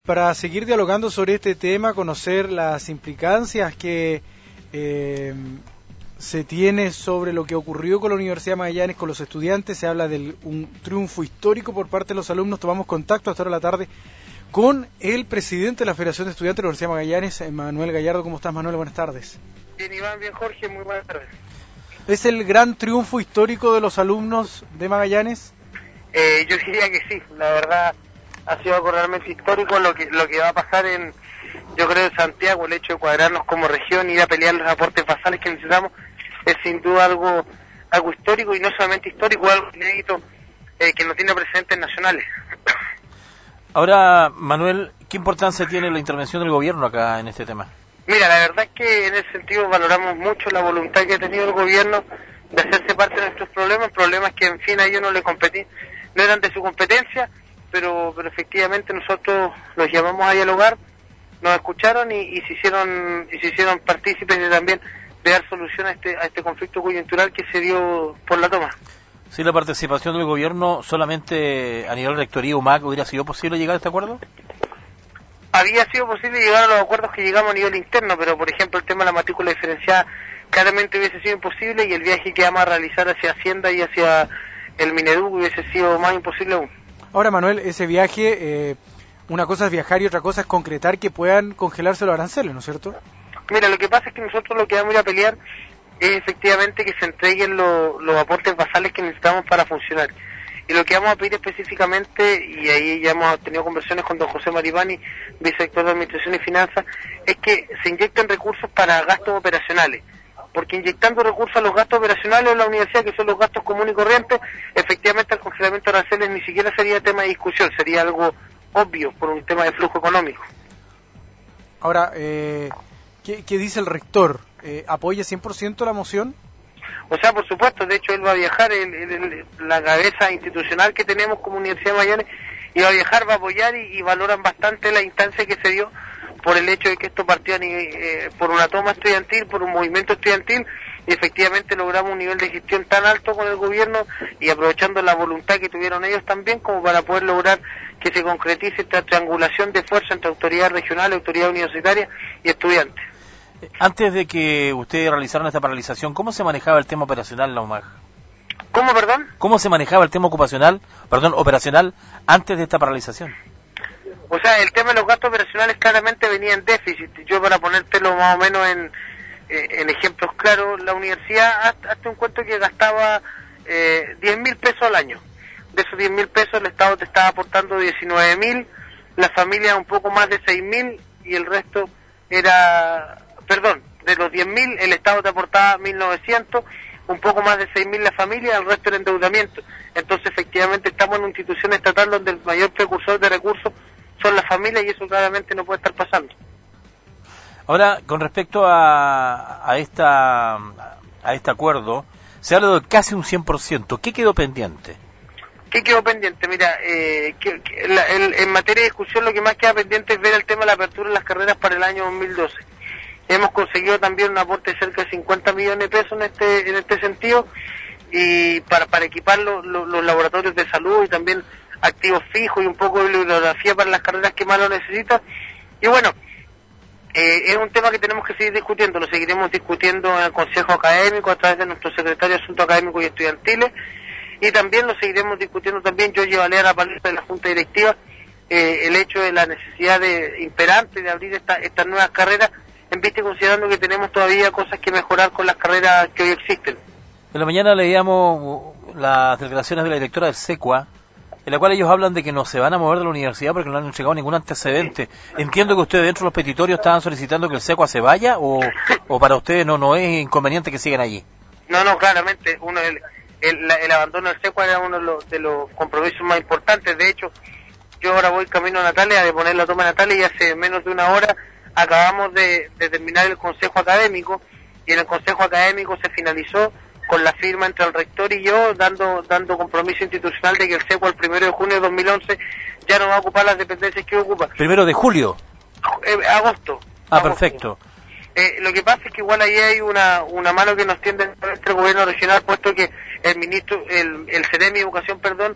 para seguir dialogando sobre este tema, conocer las implicancias que se tiene sobre lo que ocurrió con la Universidad de Magallanes, con los estudiantes. Se habla de un triunfo histórico por parte de los alumnos. Tomamos contacto hasta ahora de la tarde con el presidente de la Federación de Estudiantes de la Universidad de Magallanes, Manuel Gallardo. ¿Cómo estás, Manuel? Buenas tardes. Bien, Iván, bien, Jorge, muy buenas tardes. ¿Es el gran triunfo histórico de los alumnos de Magallanes? Yo diría que sí, la verdad ha sido algo realmente histórico lo que va a pasar yo creo en Santiago. El hecho de cuadrarnos como región y ir a pelear los aportes basales que necesitamos es sin duda algo histórico, y no solamente histórico, algo inédito que no tiene precedentes nacionales. Ahora, Manuel, ¿qué importancia tiene la intervención del gobierno acá en este tema? Mira, la verdad es que en ese sentido valoramos mucho la voluntad que ha tenido el gobierno de hacerse parte de nuestros problemas que en fin a ellos no eran de su competencia, pero efectivamente nosotros los llamamos a dialogar, nos escucharon y se hicieron partícipes también de dar solución a este conflicto coyuntural que se dio por la toma. Si la participación del gobierno solamente a nivel rectoría UMAC, ¿hubiera sido posible llegar a este acuerdo? Había sido posible llegar a los acuerdos que llegamos a nivel interno, pero por ejemplo el tema de la matrícula diferenciada claramente hubiese sido imposible, y el viaje que vamos a realizar hacia Hacienda y hacia el Mineduc hubiese sido más imposible aún. Ahora, Manuel, ese viaje, una cosa es viajar y otra cosa es concretar que puedan congelarse los aranceles, ¿no es cierto? Mira, lo que pasa es que nosotros lo que vamos a ir a pelear es efectivamente que se entreguen los aportes basales que necesitamos para funcionar. Y lo que vamos a pedir específicamente, y ahí ya hemos tenido conversaciones con don José Maripani, vicedirector de Administración y Finanzas, es que se inyecten recursos para gastos operacionales. Porque inyectando recursos a los gastos operacionales de la universidad, que son los gastos comunes y corrientes, efectivamente el congelamiento de aranceles ni siquiera sería tema de discusión, sería algo obvio por un tema de flujo económico. Ahora, ¿qué dice el rector? ¿Apoya 100% la moción? O sea, por supuesto, de hecho él va a viajar, la cabeza institucional que tenemos como Universidad de Magallanes, y va a viajar, va a apoyar y valoran bastante la instancia que se dio por el hecho de que esto partió por una toma estudiantil, por un movimiento estudiantil, y efectivamente logramos un nivel de gestión tan alto con el gobierno, y aprovechando la voluntad que tuvieron ellos también, como para poder lograr que se concretice esta triangulación de fuerza entre autoridad regional, autoridad universitaria y estudiantes. Antes de que ustedes realizaran esta paralización, ¿cómo se manejaba el tema operacional en la UMAG? ¿Cómo, perdón? ¿Cómo se manejaba el tema operacional antes de esta paralización? O sea, el tema de los gastos operacionales claramente venía en déficit. Yo, para ponértelo más o menos en ejemplos claros, la universidad, hazte un cuento que gastaba 10.000 pesos al año. De esos 10.000 pesos el Estado te estaba aportando 19.000, la familia un poco más de 6.000, y el resto era... Perdón, de los 10.000 el Estado te aportaba 1.900, un poco más de 6.000 la familia, el resto era endeudamiento. Entonces efectivamente estamos en una institución estatal donde el mayor precursor de recursos son las familias, y eso claramente no puede estar pasando. Ahora, con respecto a este acuerdo, se habla de casi un 100%. ¿Qué quedó pendiente? ¿Qué quedó pendiente? Mira, en materia de discusión lo que más queda pendiente es ver el tema de la apertura de las carreras para el año 2012. Hemos conseguido también un aporte de cerca de 50 millones de pesos en este sentido, y para equipar los laboratorios de salud y también activos fijos y un poco de bibliografía para las carreras que más lo necesitan. Y bueno, es un tema que tenemos que seguir discutiendo, lo seguiremos discutiendo en el Consejo Académico a través de nuestro secretario de Asuntos Académicos y Estudiantiles, y también lo seguiremos discutiendo también. Yo llevaré a la palestra de la Junta Directiva el hecho de la necesidad imperante de abrir estas nuevas carreras, en vista y considerando que tenemos todavía cosas que mejorar con las carreras que hoy existen. En la mañana leíamos las declaraciones de la directora del SECUA, en la cual ellos hablan de que no se van a mover de la universidad porque no han entregado ningún antecedente. Entiendo que ustedes dentro de los petitorios estaban solicitando que el SECUA se vaya, o para ustedes no es inconveniente que sigan allí. No, claramente, el abandono del SECUA era uno de los compromisos más importantes. De hecho, yo ahora voy camino a Natalia, de poner la toma de Natalia, y hace menos de una hora acabamos de terminar el Consejo Académico, y en el Consejo Académico se finalizó con la firma entre el rector y yo, dando compromiso institucional de que el SECUA el 1 de junio de 2011 ya no va a ocupar las dependencias que ocupa. ¿1 de julio? Agosto. Perfecto. Lo que pasa es que igual ahí hay una mano que nos tiende nuestro gobierno regional, puesto que el ministro, el CEREMI de Educación,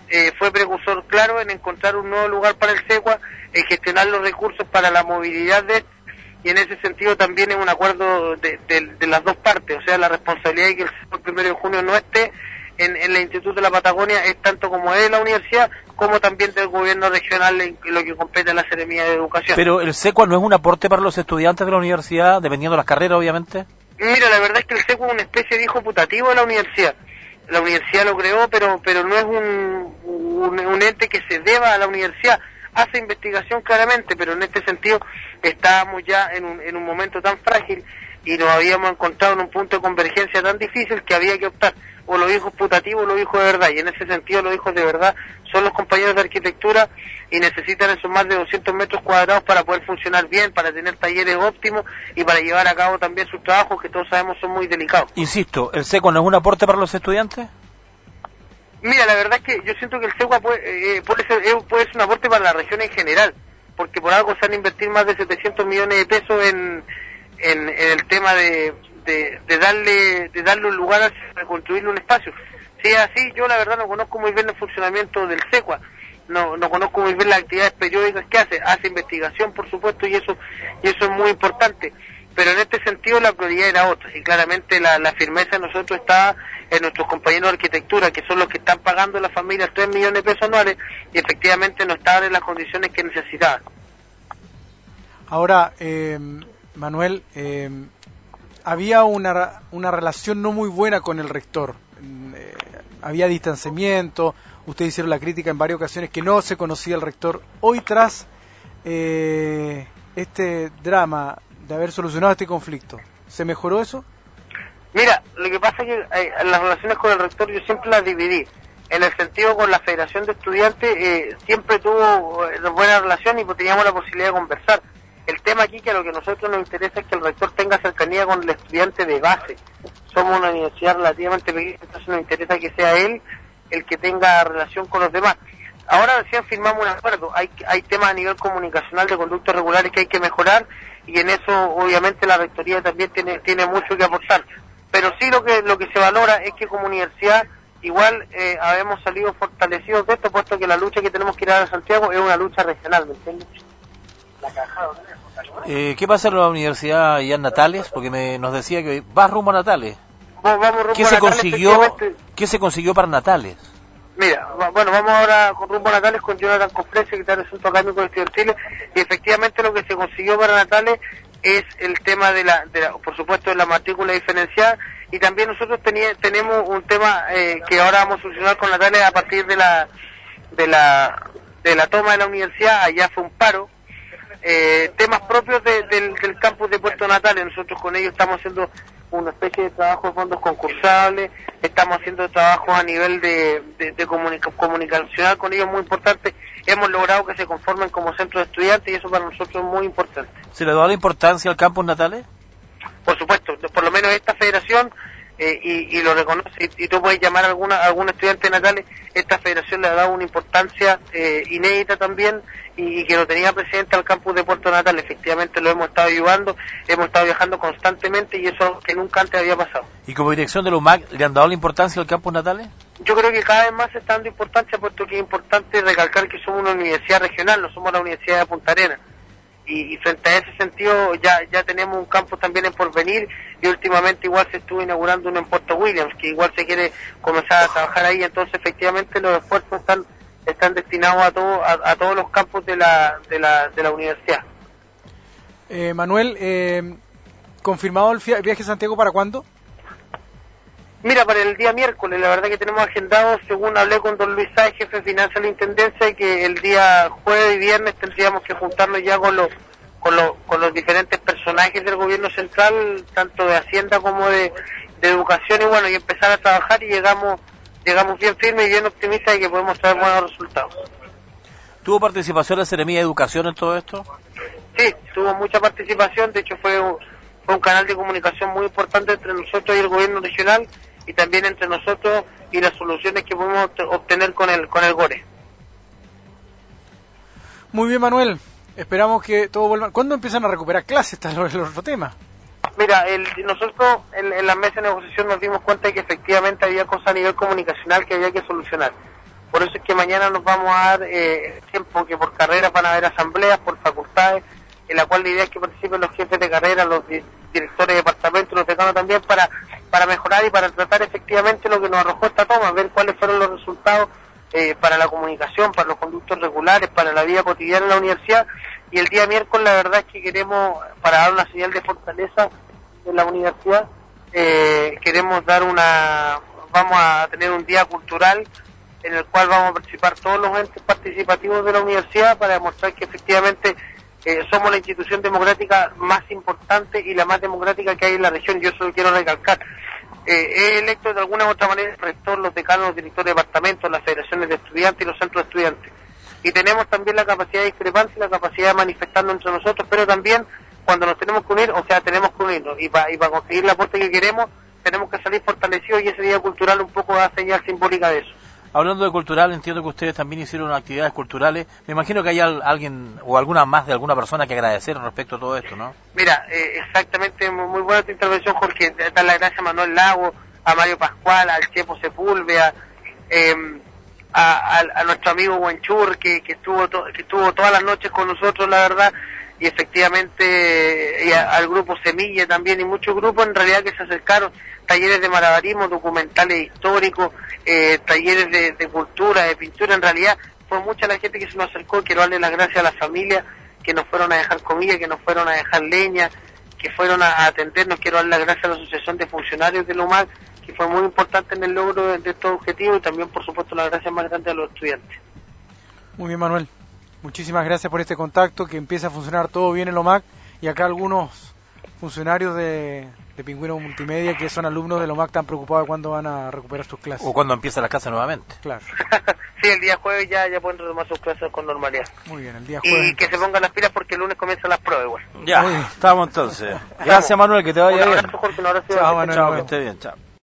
fue precursor claro en encontrar un nuevo lugar para el SECUA, en gestionar los recursos para la movilidad y en ese sentido también es un acuerdo de las dos partes, o sea, la responsabilidad de que el SECUA el 1 de junio no esté en el Instituto de la Patagonia es tanto como de la universidad como también del gobierno regional en lo que compete a la Seremía de Educación. Pero el SECUA no es un aporte para los estudiantes de la universidad, dependiendo de las carreras, obviamente. Mira, la verdad es que el SECUA es una especie de hijo putativo de la universidad. La universidad lo creó, pero no es un ente que se deba a la universidad. Hace investigación claramente, pero en este sentido estábamos ya en un momento tan frágil y nos habíamos encontrado en un punto de convergencia tan difícil que había que optar o los hijos putativos o los hijos de verdad, y en ese sentido los hijos de verdad son los compañeros de arquitectura y necesitan esos más de 200 metros cuadrados para poder funcionar bien, para tener talleres óptimos y para llevar a cabo también sus trabajos que todos sabemos son muy delicados. Insisto, ¿el SECUA no es un aporte para los estudiantes? Mira, la verdad es que yo siento que el SECUA puede ser un aporte para la región en general, porque por algo se han invertido más de 700 millones de pesos en el tema de darle un lugar a construirle un espacio. Si es así, yo la verdad no conozco muy bien el funcionamiento del SECUA, no conozco muy bien las actividades periódicas que hace investigación por supuesto y eso es muy importante, pero en este sentido la prioridad era otra y claramente la firmeza de nosotros está en nuestros compañeros de arquitectura, que son los que están pagando a las familias 3 millones de pesos anuales y efectivamente no estaban en las condiciones que necesitaban. Ahora, Manuel, había una relación no muy buena con el rector, había distanciamiento, ustedes hicieron la crítica en varias ocasiones que no se conocía el rector. Hoy tras este drama de haber solucionado este conflicto, ¿se mejoró eso? Mira, lo que pasa es que las relaciones con el rector yo siempre las dividí, en el sentido con la Federación de Estudiantes siempre tuvo buena relación y teníamos la posibilidad de conversar. El tema aquí que a lo que a nosotros nos interesa es que el rector tenga cercanía con el estudiante de base. Somos una universidad relativamente pequeña, entonces nos interesa que sea él el que tenga relación con los demás. Ahora recién firmamos un acuerdo, hay temas a nivel comunicacional de conductos regulares que hay que mejorar y en eso obviamente la rectoría también tiene mucho que aportar. Pero sí lo que se valora es que como universidad igual habemos salido fortalecidos de esto, puesto que la lucha que tenemos que ir a Santiago es una lucha regional, ¿me entiendes? ¿Qué pasa en la universidad allá en Natales? Porque nos decía que vas rumbo a Natales. Vamos rumbo ¿Qué se consiguió para Natales? Mira, bueno, vamos ahora con rumbo a Natales con Jonathan Cofré, secretario de Asuntos Académicos Estudiantiles, y efectivamente lo que se consiguió para Natales es el tema de la por supuesto, de la matrícula diferenciada, y también nosotros tenemos un tema que ahora vamos a solucionar con Natales a partir de la toma de la universidad. Allá fue un paro, temas propios del campus de Puerto Natales. Nosotros con ellos estamos haciendo una especie de trabajo de fondos concursables, estamos haciendo trabajos a nivel de comunicacional con ellos muy importante. Hemos logrado que se conformen como centro de estudiantes y eso para nosotros es muy importante. ¿Se le da la importancia al campus Natales? Por supuesto, por lo menos esta federación y lo reconoce, y tú puedes llamar a algún estudiante de Natales, esta federación le ha dado una importancia inédita también y que lo tenía presente al campus de Puerto Natal. Efectivamente lo hemos estado ayudando, hemos estado viajando constantemente y eso que nunca antes había pasado. ¿Y como dirección de la UMAC le han dado la importancia al campus Natales? Yo creo que cada vez más se está dando importancia, puesto que es importante recalcar que somos una universidad regional, no somos la Universidad de Punta Arenas. Y frente a ese sentido ya tenemos un campus también en Porvenir y últimamente igual se estuvo inaugurando uno en Puerto Williams, que igual se quiere comenzar a trabajar ahí. Entonces efectivamente los esfuerzos están destinados a todos los campus de la universidad. Manuel, ¿confirmado el viaje a Santiago para cuándo? Mira, para el día miércoles, la verdad que tenemos agendado, según hablé con don Luis Sáez, jefe de finanzas de la Intendencia, que el día jueves y viernes tendríamos que juntarnos ya con los diferentes personajes del gobierno central, tanto de Hacienda como de Educación, y bueno, y empezar a trabajar, y llegamos bien firmes y bien optimistas de que podemos traer buenos resultados. ¿Tuvo participación la Seremía de Educación en todo esto? Sí, tuvo mucha participación, de hecho fue un canal de comunicación muy importante entre nosotros y el gobierno regional, y también entre nosotros y las soluciones que podemos obtener con el GORE. Muy bien, Manuel, esperamos que todo vuelva. ¿Cuándo empiezan a recuperar clases? Está el otro tema. Mira, nosotros en la mesa de negociación nos dimos cuenta de que efectivamente había cosas a nivel comunicacional que había que solucionar. Por eso es que mañana nos vamos a dar tiempo que por carreras van a haber asambleas, por facultades, en la cual la idea es que participen los jefes de carrera, los directores de departamento, los decanos también, para mejorar y para tratar efectivamente lo que nos arrojó esta toma, ver cuáles fueron los resultados para la comunicación, para los conductos regulares, para la vida cotidiana en la universidad. Y el día miércoles la verdad es que queremos, para dar una señal de fortaleza de la universidad, queremos vamos a tener un día cultural en el cual vamos a participar todos los entes participativos de la universidad para demostrar que efectivamente somos la institución democrática más importante y la más democrática que hay en la región. Yo solo quiero recalcar, he electo de alguna u otra manera el rector, los decanos, los directores de departamentos, las federaciones de estudiantes y los centros de estudiantes. Y tenemos también la capacidad de discrepancia y la capacidad de manifestarnos entre nosotros, pero también cuando nos tenemos que unir, o sea, tenemos que unirnos. Y para conseguir la aporte que queremos, tenemos que salir fortalecidos y ese día cultural un poco da señal simbólica de eso. Hablando de cultural, entiendo que ustedes también hicieron actividades culturales. Me imagino que hay alguien o alguna más de alguna persona que agradecer respecto a todo esto, ¿no? Mira, exactamente, muy buena tu intervención, Jorge. Dar las gracias a Manuel Lago, a Mario Pascual, al Chepo Sepúlveda, a nuestro amigo Huanchur, que estuvo todas las noches con nosotros, la verdad, y efectivamente al grupo Semilla también, y muchos grupos en realidad que se acercaron, talleres de malabarismo, documentales históricos, talleres de cultura, de pintura. En realidad fue mucha la gente que se nos acercó. Quiero darle las gracias a las familias que nos fueron a dejar comida, que nos fueron a dejar leña, que fueron a atendernos. Quiero darle las gracias a la Asociación de Funcionarios de la UMAC, que fue muy importante en el logro de estos objetivos, y también por supuesto las gracias más grandes a los estudiantes. Muy bien, Manuel, muchísimas gracias por este contacto, que empiece a funcionar todo bien en la UMAC, y acá algunos funcionarios de Pingüino Multimedia que son alumnos de la UMAC están preocupados de cuándo van a recuperar sus clases. O cuando empieza la clase nuevamente. Claro. Sí, el día jueves ya pueden retomar sus clases con normalidad. Muy bien, el día jueves. Y que se pongan las pilas porque el lunes comienzan las pruebas igual. Ya, estamos entonces. Gracias, Manuel, que te vaya bien. Un abrazo, Jorge, un abrazo. Chao, Manuel. Chao, que esté bien, chao.